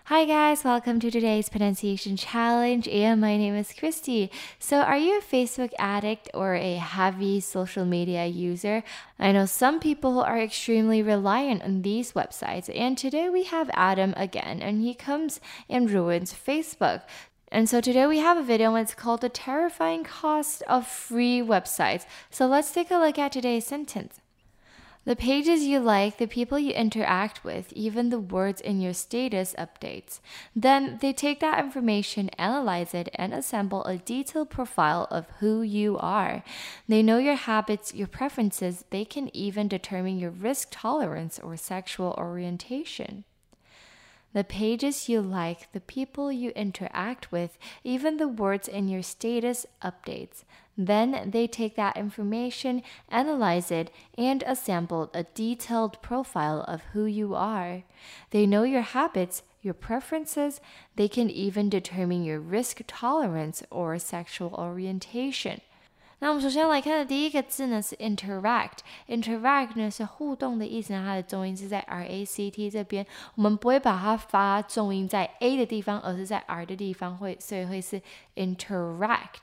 Hi guys, welcome to today's pronunciation challenge and my name is Christy. So are you a Facebook addict or a heavy social media user? I know some people are extremely reliant on these websites and today we have Adam again and he comes and ruins Facebook. And so today we have a video and it's called The Terrifying Cost of Free Websites. So let's take a look at today's sentence. The pages you like, the people you interact with, even the words in your status updates. Then they take that information, analyze it, and assemble a detailed profile of who you are. They know your habits, your preferences. They can even determine your risk tolerance or sexual orientation. The pages you like, the people you interact with, even the words in your status updates. Then they take that information, analyze it, and assemble a detailed profile of who you are. They know your habits, your preferences. They can even determine your risk tolerance or sexual orientation. 那我们首先来看的第一个字呢是 interact 呢是互动的意思呢，它的重音是在 RACT 这边，我们不会把它发重音在 A 的地方，而是在 R 的地方，所以会是 interact。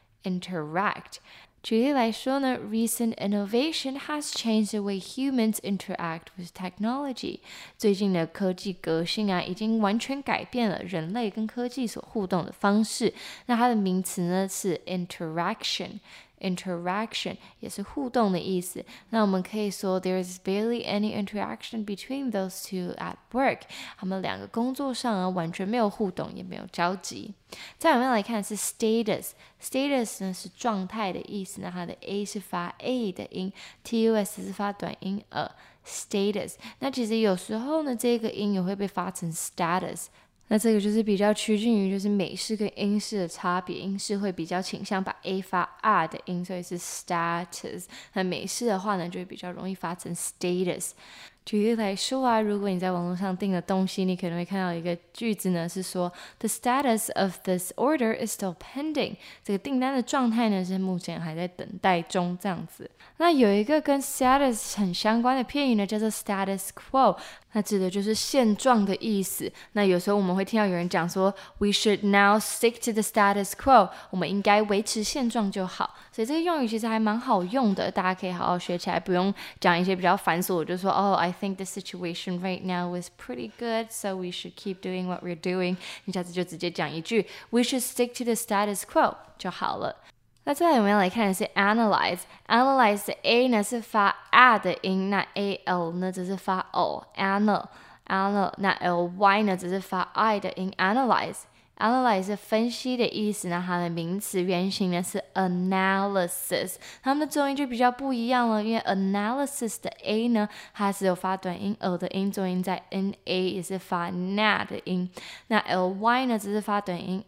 举例来说呢 ，recent innovation has changed the way humans interact with technology。最近的科技革新啊，已经完全改变了人类跟科技所互动的方式。那它的名词呢是 interaction 也是互动的意思。那我们可以说 there's barely any interaction between those two at work。他们两个工作上啊完全没有互动，也没有交集。再我们来看的是 status 呢是状态的意思，那它的 A 是发 A 的音 ，TUS 是发短音status。那其实有时候呢，这个音也会被发成 status。那这个就是比较趋近于就是美式跟英式的差别，英式会比较倾向把 A 发 R 的音，所以是 status。那美式的话呢，就会比较容易发成 status。举例来说啊，如果你在网络上订了东西，你可能会看到一个句子呢，是说 The status of this order is still pending。这个订单的状态呢是目前还在等待中，这样子。那有一个跟 status 很相关的片语呢，叫做 status quo。那指的就是现状的意思。那有时候我们会听到有人讲说 We should now stick to the status quo。我们应该维持现状就好。所以这个用语其实还蛮好用的，大家可以好好学起来，不用讲一些比较繁琐，就说I think the situation right now is pretty good, so we should keep doing what we're doing。你下次就直接讲一句 We should stick to the status quo 就好了。那再来我们要来看的是 analyze 的 A 呢是发 A 的音，那 AL 呢只是发 O，anal， 那 LY 呢只是发 I 的音 analyze 是分析的意思，那它的名词原型呢是 analysis， 它们的重音就比较不一样了，因为 analysis 的 A 呢它是有发短音的音，重音在 NA 也是发 NA 的音，那 LY 呢只是发短音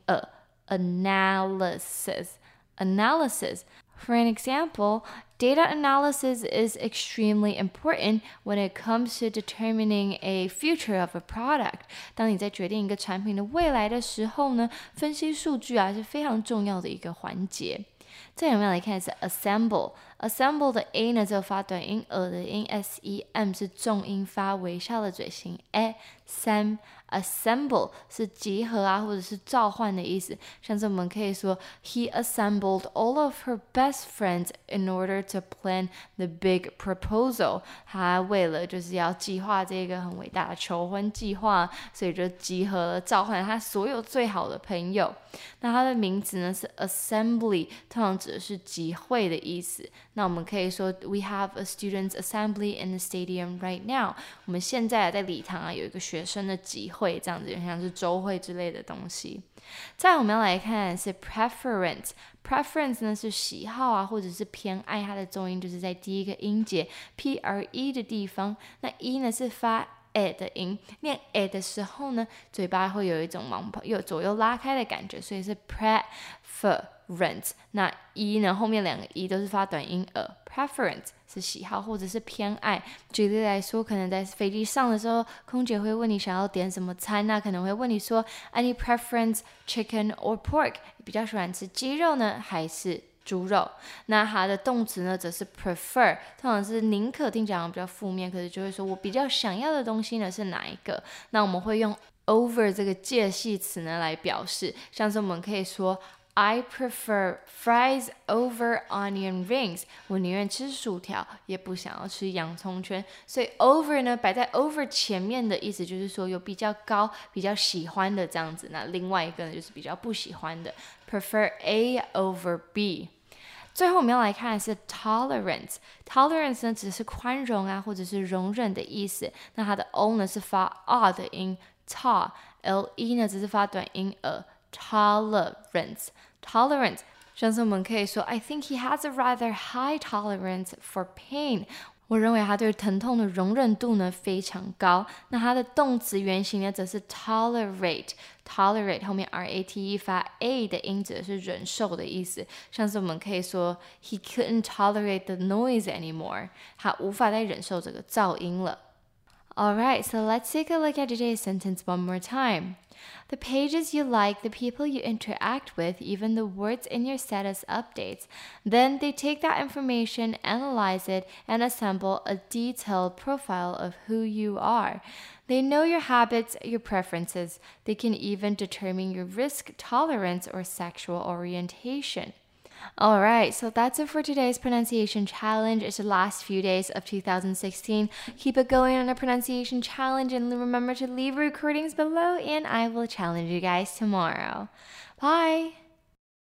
analysis. For an example, data analysis is extremely important when it comes to determining a future of a product. 当你在决定一个产品的未来的时候呢，分析数据啊是非常重要的一个环节。再有没有来看的是 assemble 的 A 呢只有发短音的音 SEM 是重音发微笑的嘴型 assemble 是集合啊或者是召唤的意思，像是我们可以说 He assembled all of her best friends in order to plan the big proposal。 他为了就是要计划这个很伟大的求婚计划，所以就集合了召唤他所有最好的朋友。那它的名词呢是 assembly， 通常指的是集会的意思。那我们可以说 We have a students assembly in the stadium right now。 我们现在在礼堂啊有一个学生的集会，这样子像是周会之类的东西。再来我们要来看的是 preference 呢是喜好啊或者是偏爱，它的重音就是在第一个音节 PRE 的地方，那 E 呢是发的音，念的时候呢，嘴巴会有一种左右拉开的感觉，所以是 preference。那 E 呢，后面两个 E 都是发短音preference 是喜好或者是偏爱。举例来说，可能在飞机上的时候，空姐会问你想要点什么餐，那可能会问你说 Any preference chicken or pork？ 你比较喜欢吃鸡肉呢，还是猪肉？那它的动词呢则是 prefer， 通常是宁可，听起来比较负面，可是就会说我比较想要的东西呢是哪一个？那我们会用 over 这个介系词呢来表示，像是我们可以说 I prefer fries over onion rings. 我宁愿吃薯条，也不想要吃洋葱圈。所以 over 呢摆在 over 前面的意思就是说有比较高、比较喜欢的这样子。那另外一个呢就是比较不喜欢的 ，prefer A over B。最后我们要来看的是 tolerance。tolerance 呢只是宽容啊，或者是容忍的意思。那它的 o 呢是发 r 的音 ，le 呢只是发短音 tolerance。像是我们可以说 I think he has a rather high tolerance for pain. 我认为他对疼痛的容忍度呢非常高。那它的动词原形呢则是 tolerate 后面 rate 发 a 的音，指的是忍受的意思。像是我们可以说 He couldn't tolerate the noise anymore. 他无法再忍受这个噪音了。Alright, so let's take a look at today's sentence one more time. The pages you like, the people you interact with, even the words in your status updates. Then they take that information, analyze it, and assemble a detailed profile of who you are. They know your habits, your preferences. They can even determine your risk tolerance or sexual orientation. Alright, so that's it for today's pronunciation challenge. It's the last few days of 2016. Keep it going on a pronunciation challenge and remember to leave recordings below and I will challenge you guys tomorrow. Bye!